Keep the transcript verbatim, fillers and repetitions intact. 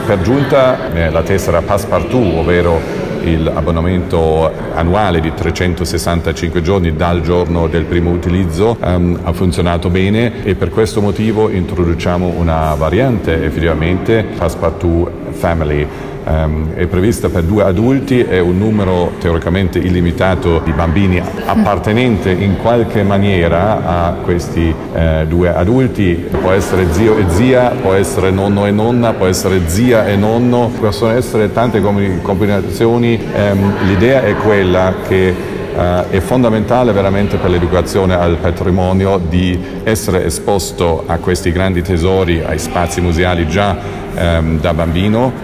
per giunta eh, la tessera Passepartout, ovvero l'abbonamento annuale di trecentosessantacinque giorni dal giorno del primo utilizzo, um, ha funzionato bene, e per questo motivo introduciamo una variante effettivamente Passepartout Family. Um, è prevista per due adulti e un numero teoricamente illimitato di bambini appartenente in qualche maniera a questi eh, due adulti. Può essere zio e zia, può essere nonno e nonna, può essere zia e nonno, possono essere tante combinazioni. Um, l'idea è quella che Uh, è fondamentale veramente per l'educazione al patrimonio di essere esposto a questi grandi tesori, ai spazi museali già um, da bambino.